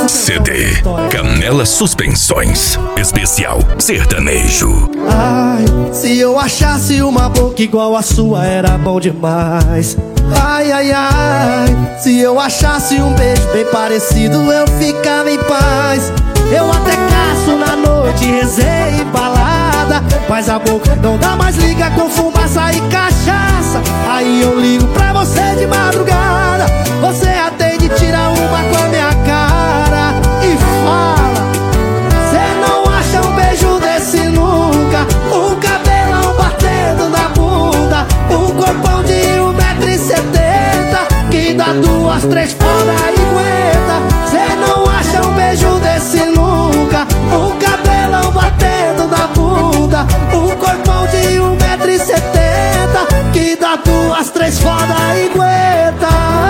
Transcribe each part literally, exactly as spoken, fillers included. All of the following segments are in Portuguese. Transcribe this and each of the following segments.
C D Canela Suspensões, especial sertanejo. Ai, se eu achasse uma boca igual a sua era bom demais. Ai, ai, ai, se eu achasse um beijo bem parecido eu ficava em paz. Eu até caço na noite, resenha e balada, mas a boca não dá mais liga com fumaça e cachaça. Aí eu ligo pra você de madrugada, você atende, tira uma com a minha cara e fala: cê não acha um beijo desse nunca? Um cabelão batendo na bunda, um corpão de um metro e setenta, que dá duas, três foda e aguenta. Cê não acha um beijo desse nunca? Um cabelão batendo na bunda, um corpão de um metro e setenta, que dá duas, três foda e aguenta.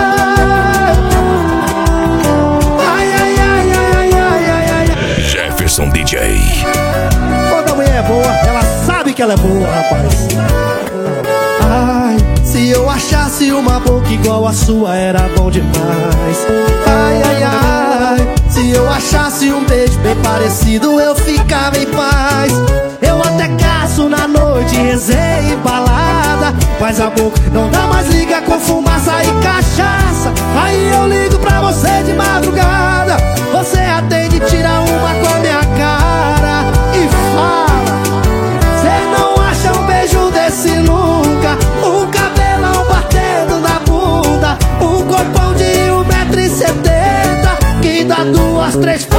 Ai, ai, ai, ai, ai, ai, ai. Jefferson D J. Quando a mulher é boa, ela sabe que ela é boa, rapaz. Ai, se eu achasse uma boca igual a sua era bom demais. Ai, ai, ai, se eu achasse um beijo bem parecido eu ficava em paz. Eu até caço na noite, resenha e balada, mas a boca não dá mais liga com fumaça e cachaça. Aí eu ligo pra você de madrugada, você atende, tira uma com a minha cara e fala: cê não acha um beijo desse nunca? Um cabelão batendo na bunda, um corpão de um metro e setenta, que dá duas, três